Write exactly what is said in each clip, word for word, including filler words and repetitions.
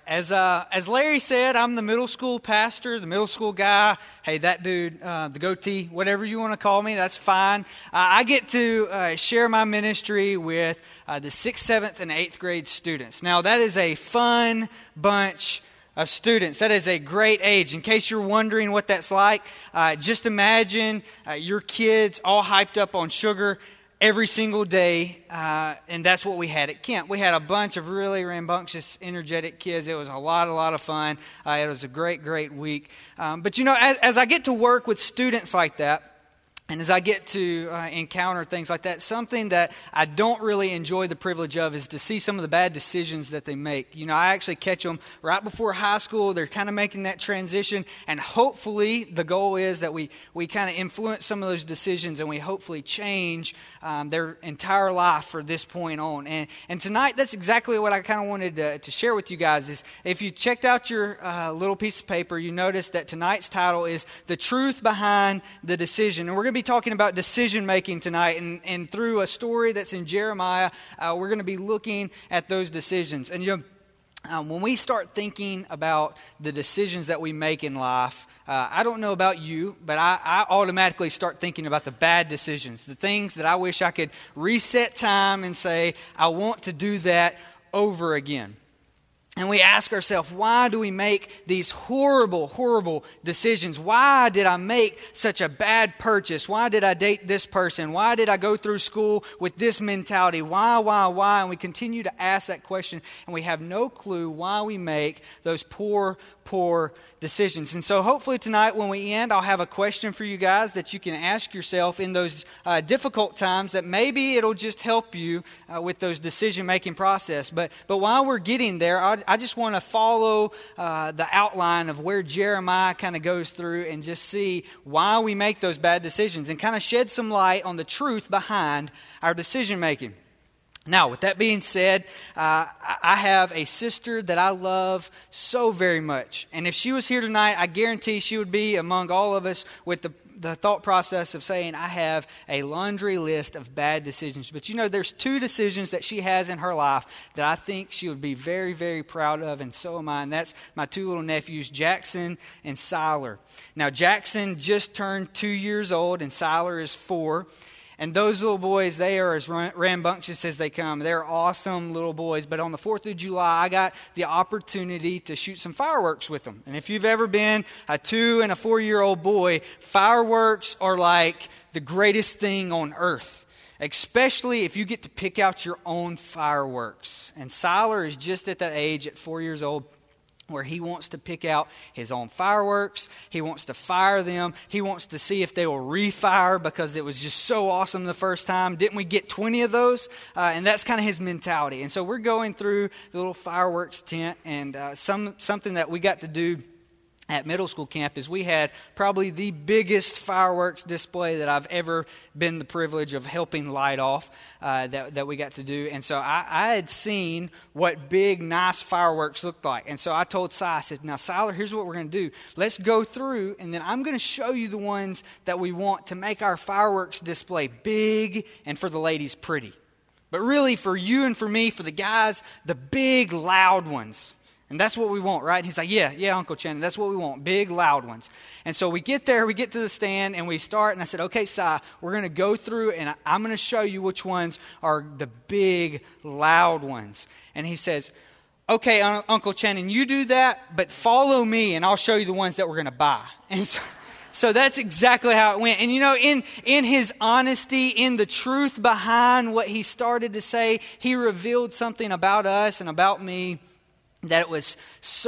As uh, as Larry said, I'm the middle school pastor, the middle school guy. Hey, that dude, uh, the goatee, whatever you want to call me, that's fine. Uh, I get to uh, share my ministry with uh, the sixth, seventh, and eighth grade students. Now, that is a fun bunch of students. That is a great age. In case you're wondering what that's like, uh, just imagine uh, your kids all hyped up on sugar every single day, uh, and that's what we had at Kent. We had a bunch of really rambunctious, energetic kids. It was a lot, a lot of fun. Uh, it was a great, great week. Um, but you know, as, as I get to work with students like that, and as I get to uh, encounter things like that, something that I don't really enjoy the privilege of is to see some of the bad decisions that they make. You know, I actually catch them right before high school. They're kind of making that transition, and hopefully the goal is that we, we kind of influence some of those decisions, and we hopefully change um, their entire life from this point on. And and tonight, that's exactly what I kind of wanted to, to share with you guys. Is if you checked out your uh, little piece of paper, you noticed that tonight's title is The Truth Behind the Decision. And we're going to be talking about decision making tonight, and, and through a story that's in Jeremiah, uh, we're going to be looking at those decisions. And you know, um, when we start thinking about the decisions that we make in life, uh, I don't know about you, but I, I automatically start thinking about the bad decisions, the things that I wish I could reset time and say, I want to do that over again. And we ask ourselves, why do we make these horrible, horrible decisions? Why did I make such a bad purchase? Why did I date this person? Why did I go through school with this mentality? Why, why, why? And we continue to ask that question, and we have no clue why we make those poor, poor decisions. And so hopefully tonight when we end, I'll have a question for you guys that you can ask yourself in those uh, difficult times that maybe it'll just help you uh, with those decision-making process. But but while we're getting there, I, I just want to follow uh, the outline of where Jeremiah kind of goes through and just see why we make those bad decisions and kind of shed some light on the truth behind our decision-making. Now, with that being said, uh, I have a sister that I love so very much. And if she was here tonight, I guarantee she would be among all of us with the, the thought process of saying, I have a laundry list of bad decisions. But you know, there's two decisions that she has in her life that I think she would be very, very proud of, and so am I. And that's my two little nephews, Jackson and Siler. Now, Jackson just turned two years old, and Siler is four. And those little boys, they are as rambunctious as they come. They're awesome little boys. But on the fourth of July, I got the opportunity to shoot some fireworks with them. And if you've ever been a two and a four-year-old boy, fireworks are like the greatest thing on earth. Especially if you get to pick out your own fireworks. And Siler is just at that age, at four years old, where he wants to pick out his own fireworks. He wants to fire them. He wants to see if they will refire because it was just so awesome the first time. Didn't we get twenty of those? Uh, and that's kind of his mentality. And so we're going through the little fireworks tent, and uh, some something that we got to do at middle school camp is we had probably the biggest fireworks display that I've ever been the privilege of helping light off uh, that, that we got to do. And so I, I had seen what big, nice fireworks looked like. And so I told Si, I said, now, Siler, here's what we're going to do. Let's go through, and then I'm going to show you the ones that we want to make our fireworks display big and for the ladies pretty. But really, for you and for me, for the guys, the big, loud ones. And that's what we want, right? And he's like, yeah, yeah, Uncle Channing, that's what we want, big, loud ones. And so we get there, we get to the stand, and we start, and I said, okay, Si, we're going to go through, and I'm going to show you which ones are the big, loud ones. And he says, okay, Un- Uncle Channing, you do that, but follow me, and I'll show you the ones that we're going to buy. And so... So that's exactly how it went. And you know, in, in his honesty, in the truth behind what he started to say, he revealed something about us and about me that it was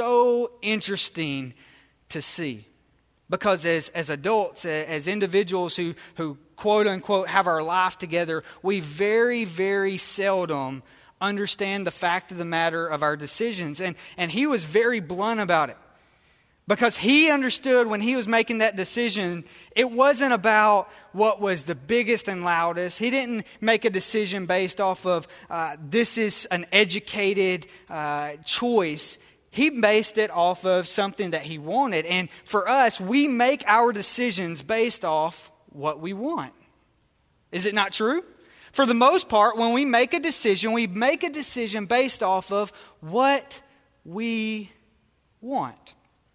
so interesting to see. Because as, as adults, as individuals who, who quote unquote have our life together, we very, very seldom understand the fact of the matter of our decisions. And, and he was very blunt about it. Because he understood when he was making that decision, it wasn't about what was the biggest and loudest. He didn't make a decision based off of uh, this is an educated uh, choice. He based it off of something that he wanted. And for us, we make our decisions based off what we want. Is it not true? For the most part, when we make a decision, we make a decision based off of what we want.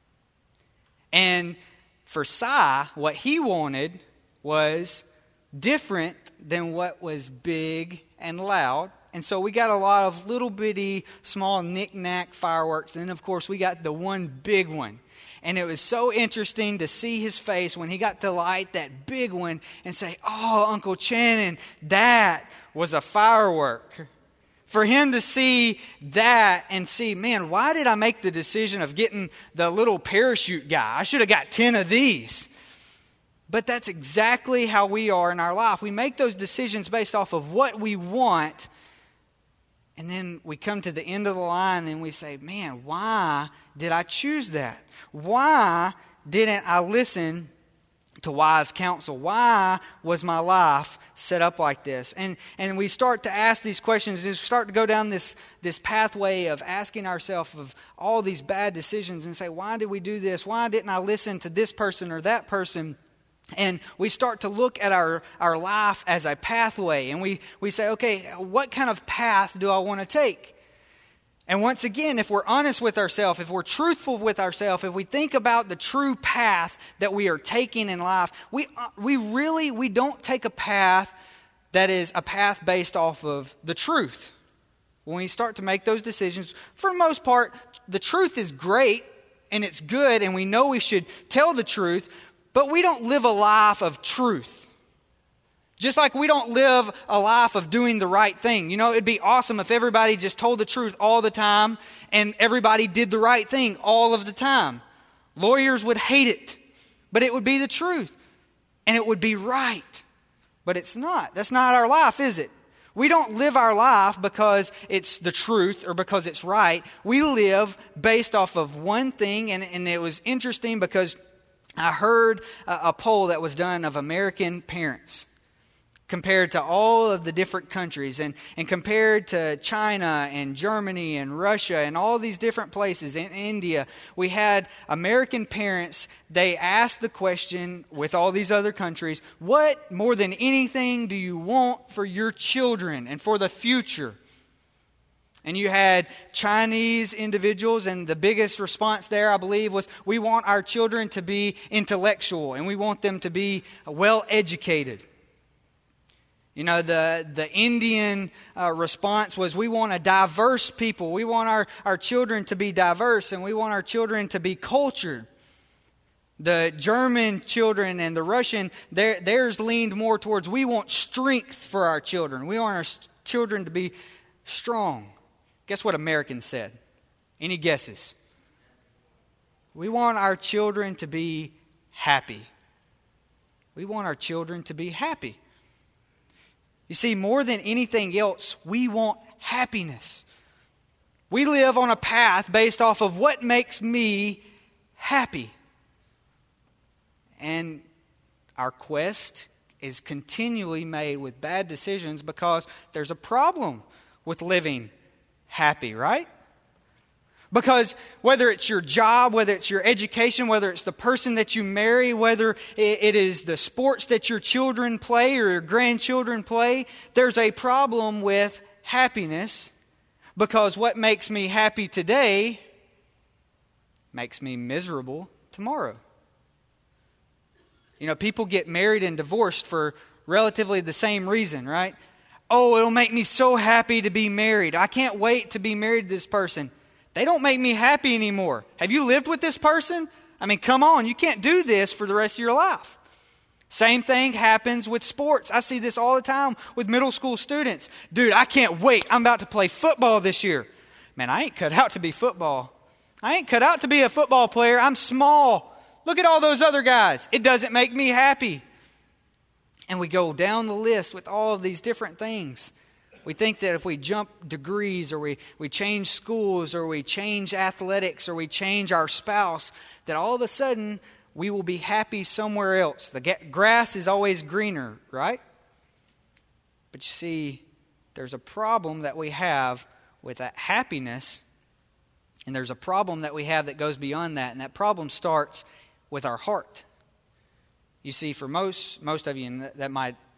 And for Si, what he wanted was different than what was big and loud. And so we got a lot of little bitty, small knick-knack fireworks. And then, of course, we got the one big one. And it was so interesting to see his face when he got to light that big one and say, "Oh, Uncle Channon, that was a firework." For him to see that and see, man, why did I make the decision of getting the little parachute guy? I should have got ten of these. But that's exactly how we are in our life. We make those decisions based off of what we want. And then we come to the end of the line and we say, man, why did I choose that? Why didn't I listen to wise counsel? Why was my life set up like this? And and we start to ask these questions and we start to go down this, this pathway of asking ourselves of all these bad decisions and say, why did we do this? Why didn't I listen to this person or that person? And we start to look at our, our life as a pathway. And we, we say, okay, what kind of path do I want to take? And once again, if we're honest with ourselves, if we're truthful with ourselves, if we think about the true path that we are taking in life, we we really, we don't take a path that is a path based off of the truth. When we start to make those decisions, for the most part, the truth is great and it's good and we know we should tell the truth, but we don't live a life of truth. Just like we don't live a life of doing the right thing. You know, it'd be awesome if everybody just told the truth all the time and everybody did the right thing all of the time. Lawyers would hate it, but it would be the truth. And it would be right. But it's not. That's not our life, is it? We don't live our life because it's the truth or because it's right. We live based off of one thing, and, and it was interesting because I heard a, a poll that was done of American parents compared to all of the different countries and, and compared to China and Germany and Russia and all these different places in India. We had American parents, they asked the question with all these other countries, what more than anything do you want for your children and for the future? And you had Chinese individuals, and the biggest response there, I believe, was we want our children to be intellectual and we want them to be well educated. You know, the, the Indian uh, response was we want a diverse people. We want our, our children to be diverse and we want our children to be cultured. The German children and the Russian, their, theirs leaned more towards we want strength for our children. We want our children to be strong. Guess what Americans said? Any guesses? We want our children to be happy. We want our children to be happy. You see, more than anything else, we want happiness. We live on a path based off of what makes me happy. And our quest is continually made with bad decisions because there's a problem with living happy, right? Because whether it's your job, whether it's your education, whether it's the person that you marry, whether it is the sports that your children play or your grandchildren play, there's a problem with happiness because what makes me happy today makes me miserable tomorrow. You know, people get married and divorced for relatively the same reason, right? Oh, it'll make me so happy to be married. I can't wait to be married to this person. They don't make me happy anymore. Have you lived with this person? I mean, come on, you can't do this for the rest of your life. Same thing happens with sports. I see this all the time with middle school students. Dude, I can't wait. I'm about to play football this year. Man, I ain't cut out to be football. I ain't cut out to be a football player. I'm small. Look at all those other guys. It doesn't make me happy. And we go down the list with all of these different things. We think that if we jump degrees or we, we change schools or we change athletics or we change our spouse, that all of a sudden we will be happy somewhere else. The grass is always greener, right? But you see, there's a problem that we have with that happiness, and there's a problem that we have that goes beyond that, and that problem starts with our heart. You see, for most most of you, and that might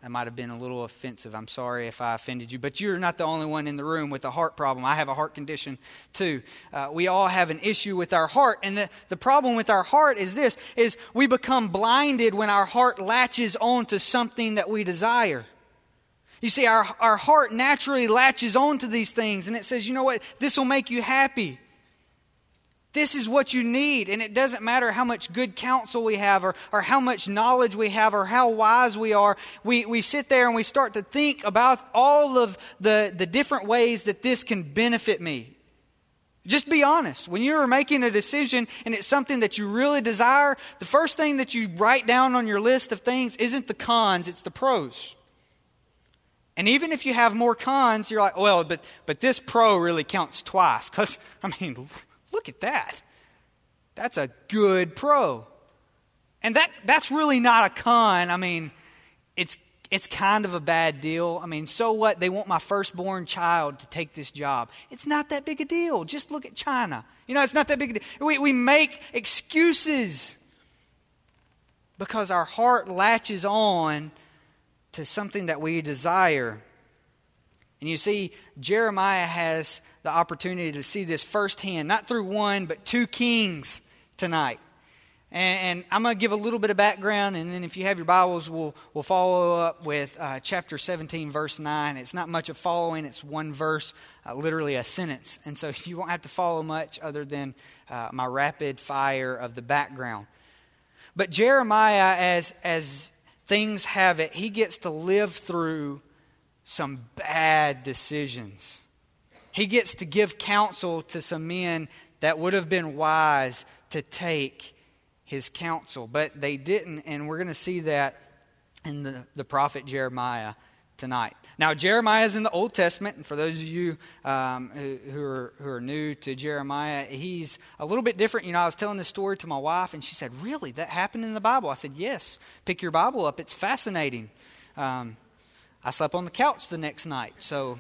That might have been a little offensive. I'm sorry if I offended you. But you're not the only one in the room with a heart problem. I have a heart condition too. Uh, we all have an issue with our heart. And the, the problem with our heart is this, is we become blinded when our heart latches on to something that we desire. You see, our, our heart naturally latches on to these things. And it says, you know what, this will make you happy. This is what you need, and it doesn't matter how much good counsel we have or, or how much knowledge we have or how wise we are. We, we sit there and we start to think about all of the, the different ways that this can benefit me. Just be honest. When you're making a decision and it's something that you really desire, the first thing that you write down on your list of things isn't the cons, it's the pros. And even if you have more cons, you're like, well, but, but this pro really counts twice. Because, I mean... Look at that. That's a good pro. And that that's really not a con. I mean, it's it's kind of a bad deal. I mean, so what? They want my firstborn child to take this job. It's not that big a deal. Just look at China. You know, it's not that big a deal. We, we make excuses because our heart latches on to something that we desire. And you see, Jeremiah has the opportunity to see this firsthand, not through one, but two kings tonight. And, and I'm going to give a little bit of background, and then if you have your Bibles, we'll, we'll follow up with uh, chapter seventeen, verse nine. It's not much of following. It's one verse, uh, literally a sentence. And so you won't have to follow much other than uh, my rapid fire of the background. But Jeremiah, as as things have it, he gets to live through some bad decisions. He gets to give counsel to some men that would have been wise to take his counsel. But they didn't, and we're going to see that in the, the prophet Jeremiah tonight. Now, Jeremiah is in the Old Testament, and for those of you um, who, who, are, who are new to Jeremiah, he's a little bit different. You know, I was telling this story to my wife, and she said, really, that happened in the Bible? I said, yes, pick your Bible up. It's fascinating. Um, I slept on the couch the next night, so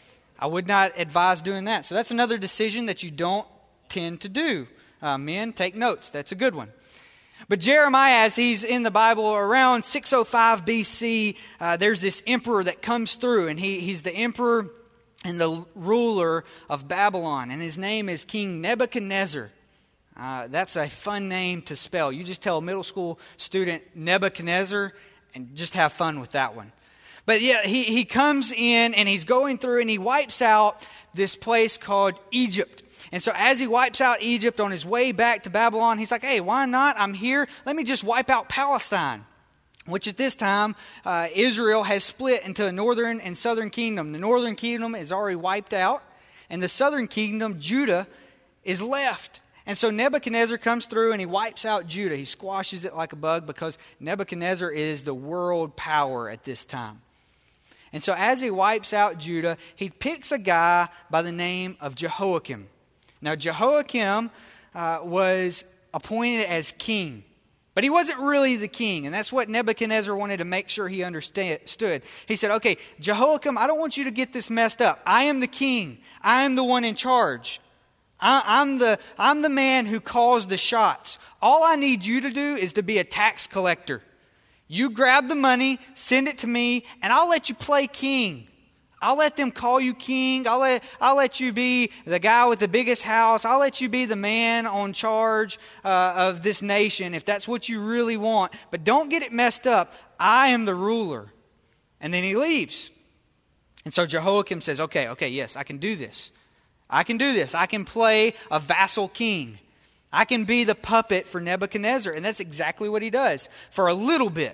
I would not advise doing that. So that's another decision that you don't tend to do. Uh, men, take notes. That's a good one. But Jeremiah, as he's in the Bible, around six oh five B C, uh, there's this emperor that comes through, and he, he's the emperor and the ruler of Babylon, and his name is King Nebuchadnezzar. Uh, that's a fun name to spell. You just tell a middle school student Nebuchadnezzar and just have fun with that one. But yeah, he, he comes in and he's going through and he wipes out this place called Egypt. And so as he wipes out Egypt on his way back to Babylon, he's like, hey, why not? I'm here. Let me just wipe out Palestine, which at this time, uh, Israel has split into a northern and southern kingdom. The northern kingdom is already wiped out, and the southern kingdom, Judah, is left. And so Nebuchadnezzar comes through and he wipes out Judah. He squashes it like a bug because Nebuchadnezzar is the world power at this time. And so as he wipes out Judah, he picks a guy by the name of Jehoiakim. Now Jehoiakim uh, was appointed as king, but he wasn't really the king. And that's what Nebuchadnezzar wanted to make sure he understood. He said, okay, Jehoiakim, I don't want you to get this messed up. I am the king. I am the one in charge. I, I'm the, I'm the man who calls the shots. All I need you to do is to be a tax collector. You grab the money, send it to me, and I'll let you play king. I'll let them call you king. I'll let, I'll let you be the guy with the biggest house. I'll let you be the man on charge uh, of this nation if that's what you really want. But don't get it messed up. I am the ruler. And then he leaves. And so Jehoiakim says, okay, okay, yes, I can do this. I can do this. I can play a vassal king. I can be the puppet for Nebuchadnezzar. And that's exactly what he does for a little bit.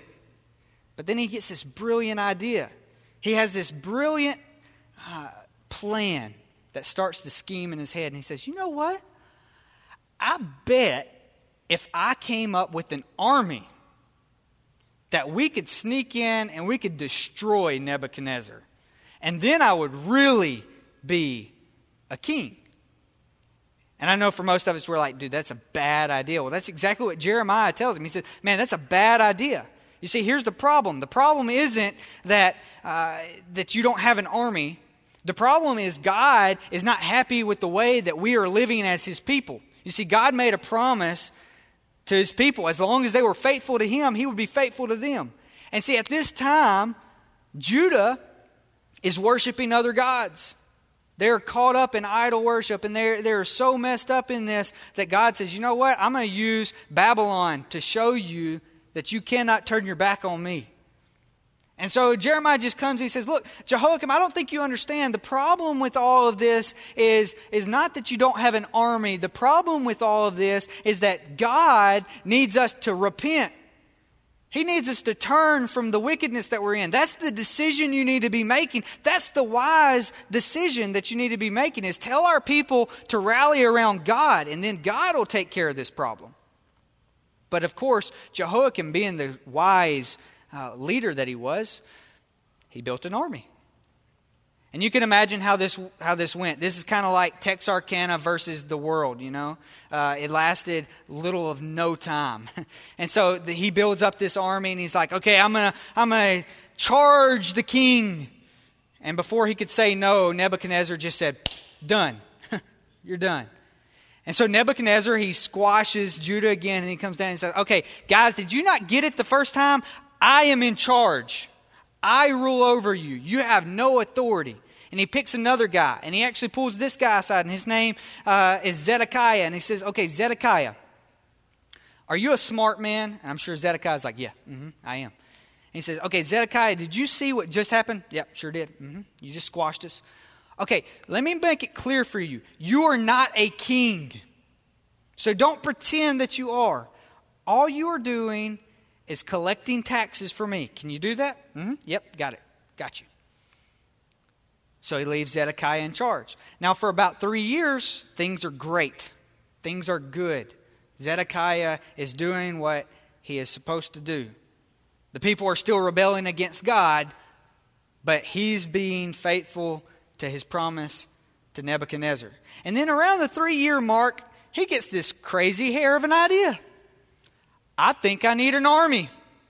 But then he gets this brilliant idea. He has this brilliant uh, plan that starts to scheme in his head. And he says, you know what? I bet if I came up with an army that we could sneak in and we could destroy Nebuchadnezzar. And then I would really be a king. And I know for most of us, we're like, dude, that's a bad idea. Well, that's exactly what Jeremiah tells him. He says, man, that's a bad idea. You see, here's the problem. The problem isn't that uh, that you don't have an army. The problem is God is not happy with the way that we are living as His people. You see, God made a promise to His people. As long as they were faithful to Him, He would be faithful to them. And see, at this time, Judah is worshiping other gods. They're caught up in idol worship, and they're, they're so messed up in this that God says, you know what? I'm going to use Babylon to show you that you cannot turn your back on me. And so Jeremiah just comes and he says, look, Jehoiakim, I don't think you understand. The problem with all of this is, is not that you don't have an army. The problem with all of this is that God needs us to repent. He needs us to turn from the wickedness that we're in. That's the decision you need to be making. That's the wise decision that you need to be making, is tell our people to rally around God, and then God will take care of this problem. But of course, Jehoiakim, being the wise uh, leader that he was, he built an army. And you can imagine how this how this went. This is kind of like Texarkana versus the world, you know. Uh, it lasted little of no time. And so the, he builds up this army, and he's like, okay, I'm going to I'm gonna charge the king. And before he could say no, Nebuchadnezzar just said, done. You're done. And so Nebuchadnezzar, he squashes Judah again, and he comes down and says, okay, guys, did you not get it the first time? I am in charge. I rule over you. You have no authority. And he picks another guy, and he actually pulls this guy aside, and his name uh, is Zedekiah. And he says, okay, Zedekiah, are you a smart man? And I'm sure Zedekiah's like, yeah, mm-hmm, I am. And he says, okay, Zedekiah, did you see what just happened? Yep, sure did. Mm-hmm. You just squashed us. Okay, let me make it clear for you. You are not a king. So don't pretend that you are. All you are doing is collecting taxes for me. Can you do that? Mm-hmm. Yep, got it. Got you. So he leaves Zedekiah in charge. Now for about three years, things are great. Things are good. Zedekiah is doing what he is supposed to do. The people are still rebelling against God, but he's being faithful to his promise to Nebuchadnezzar. And then around the three-year mark, he gets this crazy hair of an idea. I think I need an army.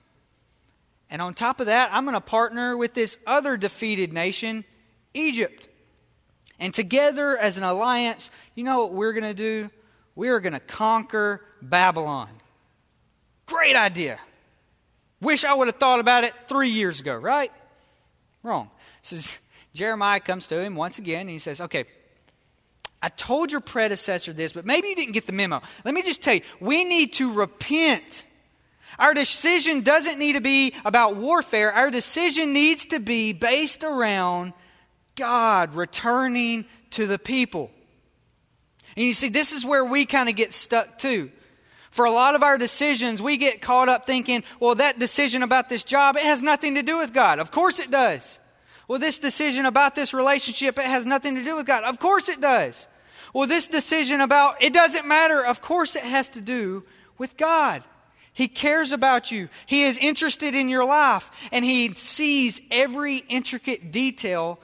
And on top of that, I'm going to partner with this other defeated nation, Egypt. And together as an alliance, you know what we're going to do? We are going to conquer Babylon. Great idea. Wish I would have thought about it three years ago, right? Wrong. So Jeremiah comes to him once again and he says, okay, I told your predecessor this, but maybe you didn't get the memo. Let me just tell you, we need to repent. Our decision doesn't need to be about warfare. Our decision needs to be based around God returning to the people. And you see, this is where we kind of get stuck too. For a lot of our decisions, we get caught up thinking, well, that decision about this job, it has nothing to do with God. Of course it does. Well, this decision about this relationship, it has nothing to do with God. Of course it does. Well, this decision about, it doesn't matter. Of course it has to do with God. He cares about you. He is interested in your life. And He sees every intricate detail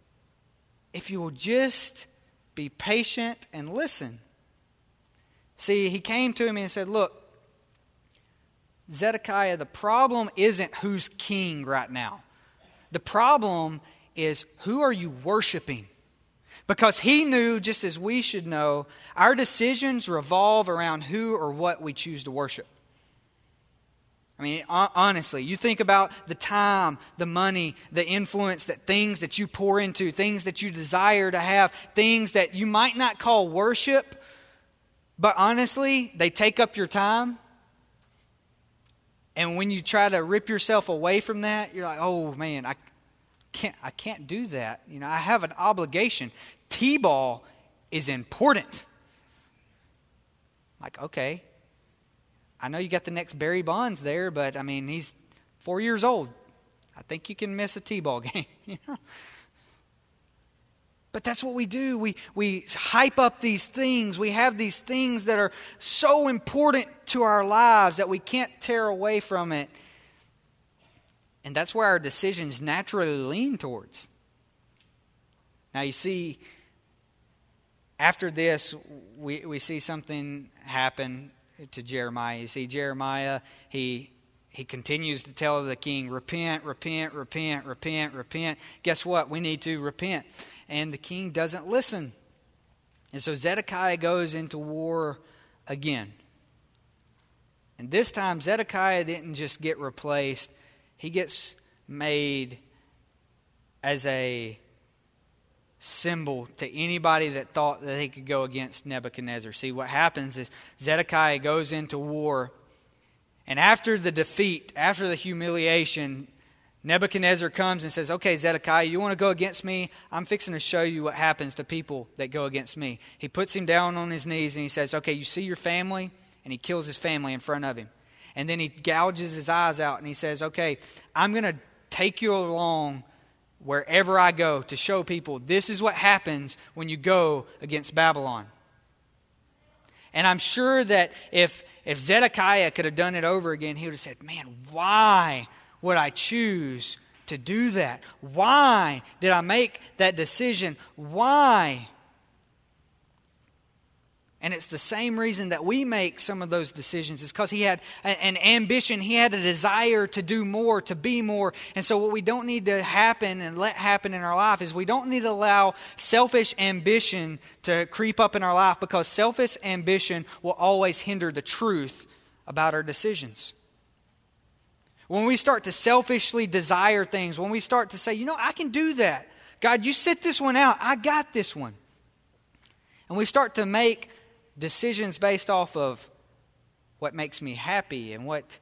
if you will just be patient and listen. See, he came to him and said, look, Zedekiah, the problem isn't who's king right now. The problem is, who are you worshiping? Because he knew, just as we should know, our decisions revolve around who or what we choose to worship. I mean, honestly, you think about the time, the money, the influence, that things that you pour into, things that you desire to have, things that you might not call worship, but honestly, they take up your time. And when you try to rip yourself away from that, you're like, oh man, I can't I can't do that. You know, I have an obligation. T-ball is important. Like, okay, I know you got the next Barry Bonds there, but I mean, he's four years old. I think you can miss a T-ball game. You know? But that's what we do. We we hype up these things. We have these things that are so important to our lives that we can't tear away from it. And that's where our decisions naturally lean towards. Now you see, after this, we, we see something happen to Jeremiah. You see Jeremiah, he he continues to tell the king, repent, repent, repent, repent, repent. Guess what? We need to repent. And the king doesn't listen. And so Zedekiah goes into war again. And this time Zedekiah didn't just get replaced. He gets made as a symbol to anybody that thought that they could go against Nebuchadnezzar. See, what happens is Zedekiah goes into war, and after the defeat, after the humiliation, Nebuchadnezzar comes and says, okay, Zedekiah, you want to go against me? I'm fixing to show you what happens to people that go against me. He puts him down on his knees and he says, okay, you see your family? And he kills his family in front of him. And then he gouges his eyes out and he says, okay, I'm going to take you along wherever I go to show people this is what happens when you go against Babylon. And I'm sure that if, if Zedekiah could have done it over again, he would have said, man, why would I choose to do that? Why did I make that decision? Why? And it's the same reason that we make some of those decisions is because he had an ambition. He had a desire to do more, to be more. And so what we don't need to happen and let happen in our life is we don't need to allow selfish ambition to creep up in our life, because selfish ambition will always hinder the truth about our decisions. When we start to selfishly desire things, when we start to say, you know, I can do that. God, you sit this one out. I got this one. And we start to make decisions based off of what makes me happy and what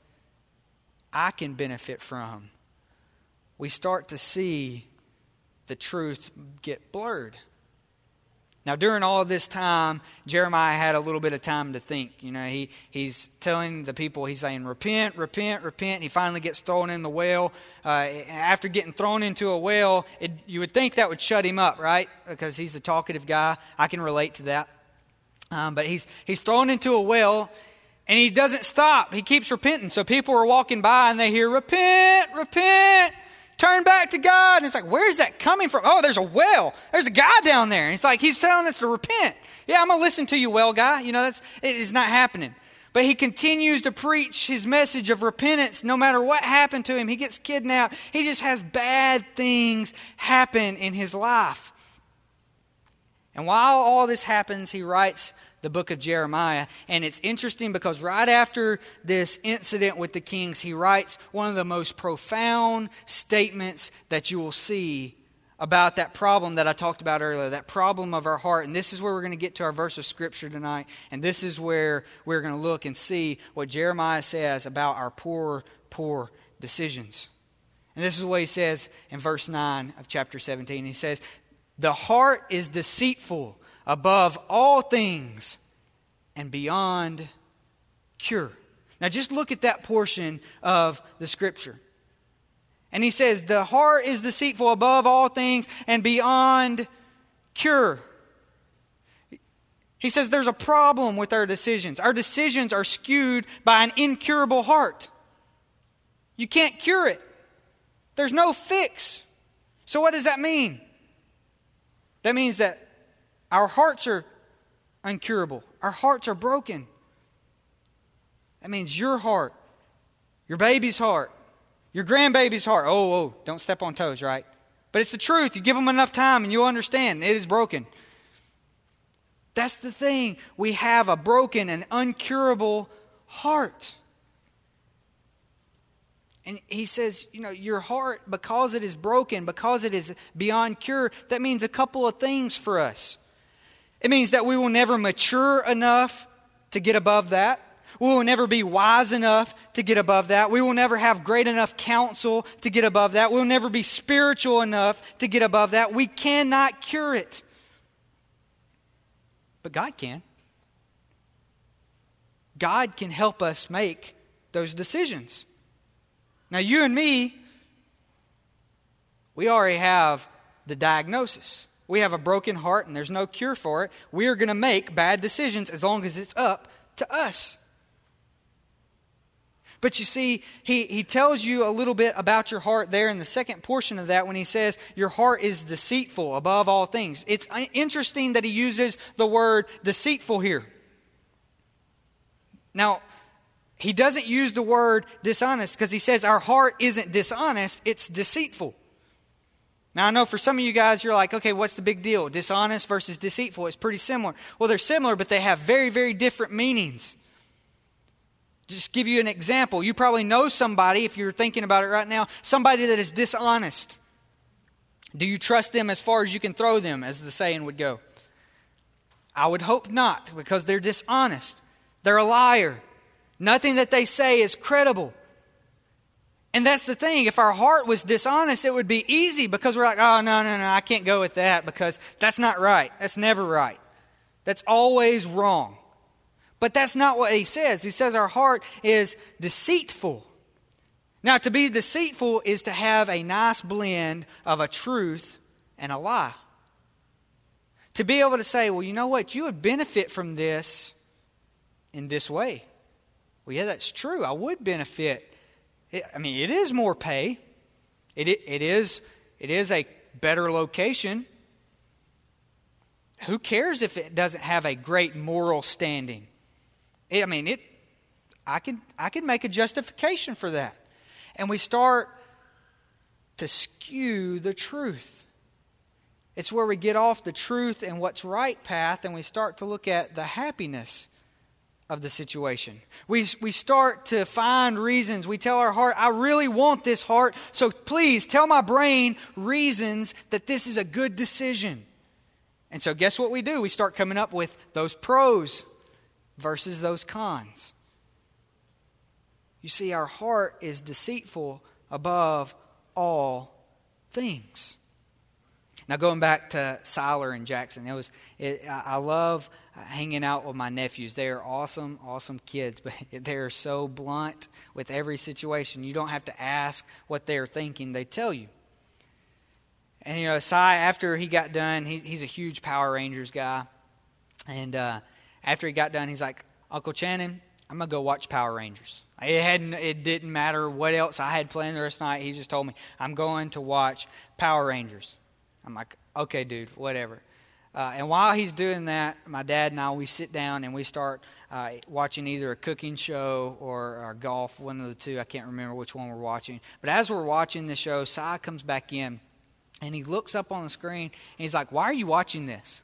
I can benefit from, we start to see the truth get blurred. Now, during all of this time, Jeremiah had a little bit of time to think. You know, he he's telling the people, he's saying, repent, repent, repent. He finally gets thrown in the well. Uh, after getting thrown into a well, it, you would think that would shut him up, right? Because he's a talkative guy. I can relate to that. Um, but he's he's thrown into a well, and he doesn't stop. He keeps repenting. So people are walking by, and they hear, repent, repent, turn back to God. And it's like, where's that coming from? Oh, there's a well. There's a guy down there. And it's like, he's telling us to repent. Yeah, I'm going to listen to you, well guy. You know, that's it is not happening. But he continues to preach his message of repentance no matter what happened to him. He gets kidnapped. He just has bad things happen in his life. And while all this happens, he writes the book of Jeremiah. And it's interesting because right after this incident with the kings, he writes one of the most profound statements that you will see about that problem that I talked about earlier, that problem of our heart. And this is where we're going to get to our verse of Scripture tonight. And this is where we're going to look and see what Jeremiah says about our poor, poor decisions. And this is what he says in verse nine of chapter seventeen. He says, the heart is deceitful above all things and beyond cure. Now just look at that portion of the Scripture. And he says, the heart is deceitful above all things and beyond cure. He says there's a problem with our decisions. Our decisions are skewed by an incurable heart. You can't cure it. There's no fix. So what does that mean? That means that our hearts are incurable. Our hearts are broken. That means your heart, your baby's heart, your grandbaby's heart. Oh, oh, don't step on toes, right? But it's the truth. You give them enough time and you'll understand. It is broken. That's the thing. We have a broken and uncurable heart. And he says, you know, your heart, because it is broken, because it is beyond cure, that means a couple of things for us. It means that we will never mature enough to get above that. We will never be wise enough to get above that. We will never have great enough counsel to get above that. We will never be spiritual enough to get above that. We cannot cure it. But God can. God can help us make those decisions. Now, you and me, we already have the diagnosis. We have a broken heart and there's no cure for it. We are going to make bad decisions as long as it's up to us. But you see, he, he tells you a little bit about your heart there in the second portion of that when he says your heart is deceitful above all things. It's interesting that he uses the word deceitful here. Now, he doesn't use the word dishonest because he says our heart isn't dishonest, it's deceitful. Now, I know for some of you guys, you're like, okay, what's the big deal? Dishonest versus deceitful. It's pretty similar. Well, they're similar, but they have very, very different meanings. Just give you an example. You probably know somebody, if you're thinking about it right now, somebody that is dishonest. Do you trust them as far as you can throw them, as the saying would go? I would hope not, because they're dishonest. They're a liar. Nothing that they say is credible. And that's the thing. If our heart was dishonest, it would be easy, because we're like, oh, no, no, no, I can't go with that, because that's not right. That's never right. That's always wrong. But that's not what he says. He says our heart is deceitful. Now, to be deceitful is to have a nice blend of a truth and a lie. To be able to say, well, you know what? You would benefit from this in this way. Well, yeah, that's true. I would benefit. It, I mean, it is more pay. It, it, it is, it is a better location. Who cares if it doesn't have a great moral standing? It, I mean, it. I can I can make a justification for that. And we start to skew the truth. It's where we get off the truth and what's right path, and we start to look at the happiness of the situation. We, we start to find reasons. We tell our heart, I really want this, heart, so please tell my brain reasons that this is a good decision. And so guess what we do? We start coming up with those pros versus those cons. You see, our heart is deceitful above all things. Now, going back to Siler and Jackson, it was it, I love hanging out with my nephews. They are awesome, awesome kids, but they are so blunt with every situation. You don't have to ask what they're thinking. They tell you. And, you know, Si, after he got done, he, he's a huge Power Rangers guy. And uh, after he got done, he's like, Uncle Channing, I'm going to go watch Power Rangers. It hadn't. It didn't matter what else I had planned the rest of the night. He just told me, I'm going to watch Power Rangers. I'm like, okay, dude, whatever. Uh, and while he's doing that, my dad and I, we sit down and we start uh, watching either a cooking show or, or golf, one of the two. I can't remember which one we're watching. But as we're watching the show, Si comes back in and he looks up on the screen and he's like, why are you watching this?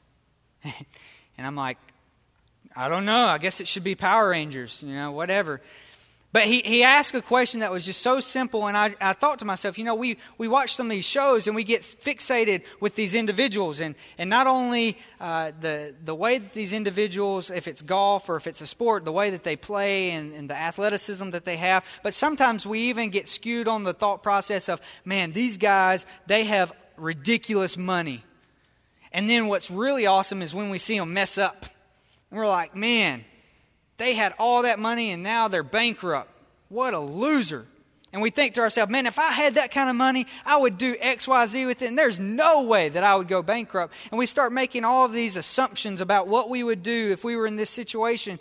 And I'm like, I don't know. I guess it should be Power Rangers, you know, whatever. But he, he asked a question that was just so simple, and I, I thought to myself, you know, we, we watch some of these shows and we get fixated with these individuals, and, and not only uh, the the way that these individuals, if it's golf or if it's a sport, the way that they play and, and the athleticism that they have, but sometimes we even get skewed on the thought process of, man, these guys, they have ridiculous money. And then what's really awesome is when we see them mess up. And we're like, man, they had all that money and now they're bankrupt. What a loser. And we think to ourselves, man, if I had that kind of money, I would do X, Y, Z with it. And there's no way that I would go bankrupt. And we start making all of these assumptions about what we would do if we were in this situation.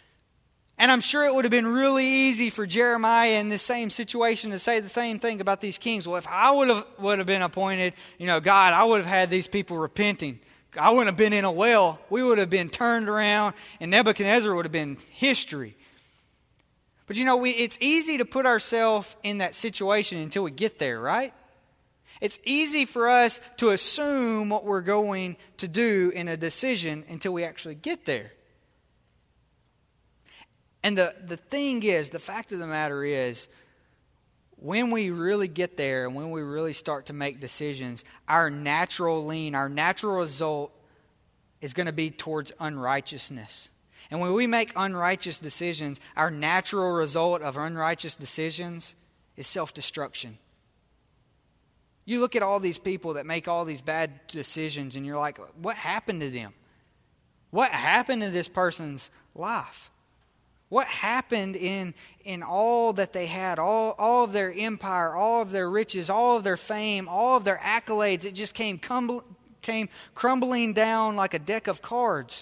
And I'm sure it would have been really easy for Jeremiah in this same situation to say the same thing about these kings. Well, if I would have would have been appointed, you know, God, I would have had these people repenting. I wouldn't have been in a well. We would have been turned around, and Nebuchadnezzar would have been history. But you know, we, it's easy to put ourselves in that situation until we get there, right? It's easy for us to assume what we're going to do in a decision until we actually get there. And the, the thing is, the fact of the matter is, when we really get there and when we really start to make decisions, our natural lean, our natural result is going to be towards unrighteousness. And when we make unrighteous decisions, our natural result of unrighteous decisions is self-destruction. You look at all these people that make all these bad decisions and you're like, what happened to them? What happened to this person's life? What happened in in all that they had, all, all of their empire, all of their riches, all of their fame, all of their accolades? It just came, cumble, came crumbling down like a deck of cards.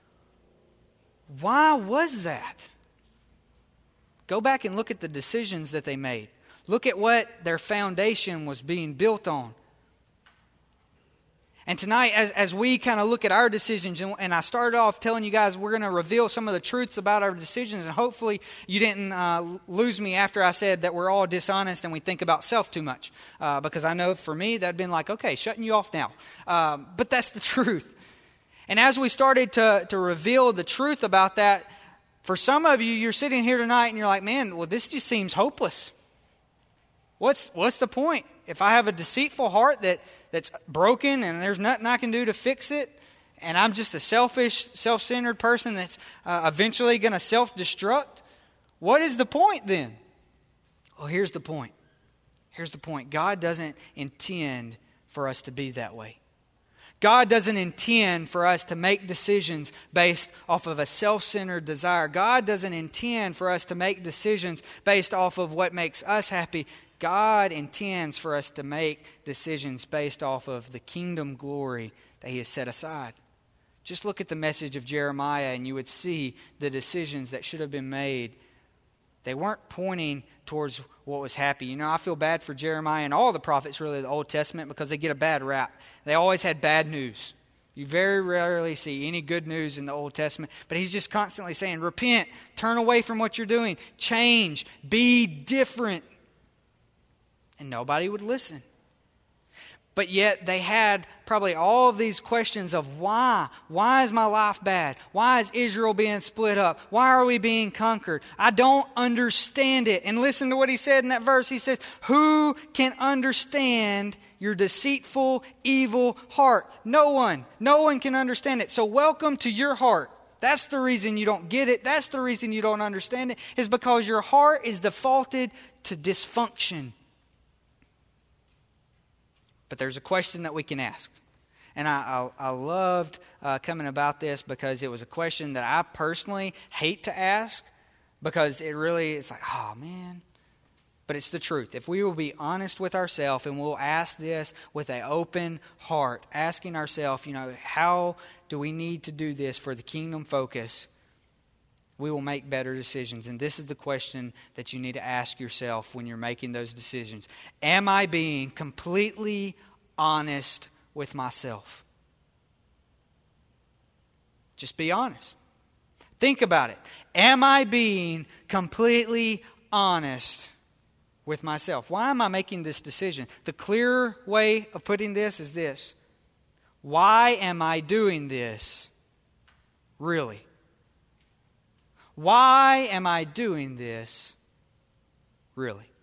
Why was that? Go back and look at the decisions that they made. Look at what their foundation was being built on. And tonight, as, as we kind of look at our decisions, and, and I started off telling you guys we're going to reveal some of the truths about our decisions, and hopefully you didn't uh, lose me after I said that we're all dishonest and we think about self too much. Uh, because I know for me, that'd been like, okay, shutting you off now. Um, but that's the truth. And as we started to, to reveal the truth about that, for some of you, you're sitting here tonight and you're like, man, well, this just seems hopeless. What's what's the point? If I have a deceitful heart that that's broken and there's nothing I can do to fix it, and I'm just a selfish, self-centered person that's uh, eventually going to self-destruct, what is the point then? Well, here's the point. Here's the point. God doesn't intend for us to be that way. God doesn't intend for us to make decisions based off of a self-centered desire. God doesn't intend for us to make decisions based off of what makes us happy. God intends for us to make decisions based off of the kingdom glory that He has set aside. Just look at the message of Jeremiah and you would see the decisions that should have been made. They weren't pointing towards what was happy. You know, I feel bad for Jeremiah and all the prophets, really, of the Old Testament, because they get a bad rap. They always had bad news. You very rarely see any good news in the Old Testament. But he's just constantly saying, repent, turn away from what you're doing, change, be different. And nobody would listen. But yet they had probably all of these questions of why? Why is my life bad? Why is Israel being split up? Why are we being conquered? I don't understand it. And listen to what he said in that verse. He says, who can understand your deceitful, evil heart? No one. No one can understand it. So welcome to your heart. That's the reason you don't get it. That's the reason you don't understand it, is because your heart is defaulted to dysfunction. But there's a question that we can ask. And I, I, I loved uh, coming about this because it was a question that I personally hate to ask, because it really, it's like, oh man. But it's the truth. If we will be honest with ourselves and we'll ask this with an open heart, asking ourselves, you know, how do we need to do this for the kingdom focus, we will make better decisions. And this is the question that you need to ask yourself when you're making those decisions. Am I being completely honest with myself? Just be honest. Think about it. Am I being completely honest with myself? Why am I making this decision? The clear way of putting this is this. Why am I doing this really? Why am I doing this really?